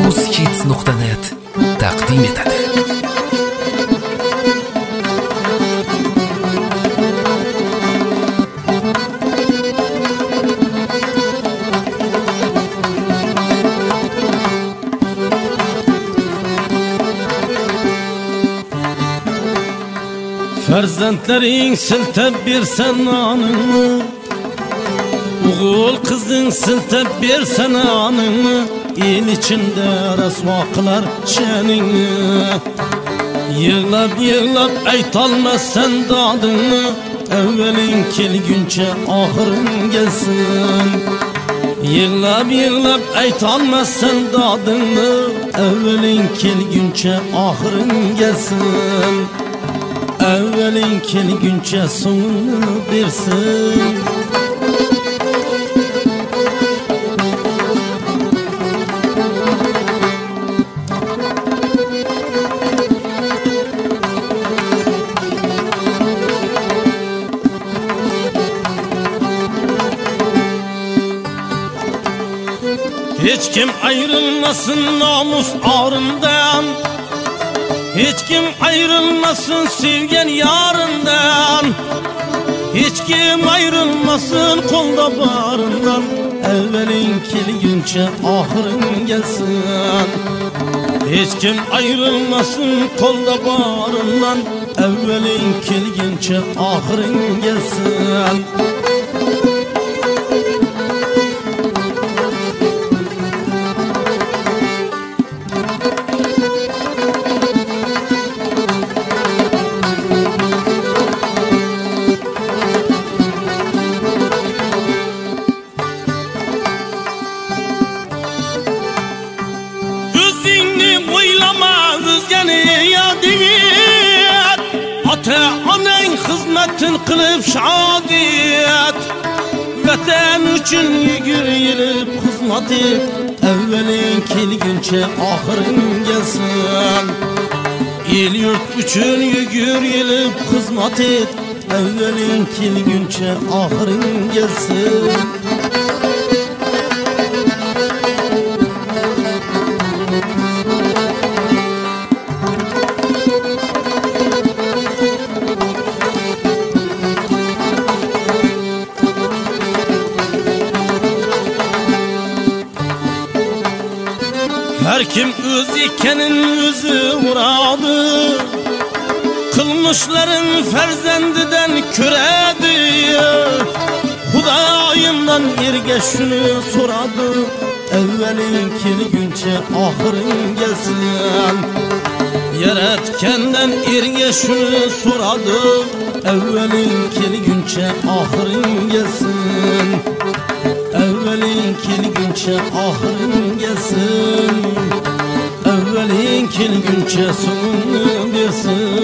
uzhits.net taqdim etadi. Farzandlaring siltab bersan noningni, o'g'il qizing siltab bersan oningni, el ichida rasvo qilar sha'ningni. Yig'lab aytolmassan dodingni, avvaling kelguncha oxiring kelsin. Yig'lab aytolmassan dodingni, avvaling kelguncha oxiring kelsin. Avvaling kelguncha so'ngini bersin. Hech kim ayrılmasın namus ağrından, hiç kim ayrılmasın sevgen yarından, hiç kim ayrılmasın kolda bağrından. Evvelin kelguncha oxiring gelsin. Hiç kim ayrılmasın kolda bağrından, evvelin kelguncha oxiring gelsin. Ota-onang xizmatin qilib shadiyat, vatan uchun yugurib xizmat et. Avvaling kelguncha oxiring kelsin. El yurt uchun yugurib xizmat et. Avvaling kelguncha oxiring kelsin. Her kim öz ikenin özü vuradı, kılmışların ferzendiden köredi. Hudayımdan yerge şunu soradı, evvelin kelguncha oxiring gelsin. Yaratkenden yerge şunu soradı, evvelin kelguncha oxiring gelsin. Evvelin kelguncha oxiring gelsin. Evvelin kelguncha so'ngini bersin.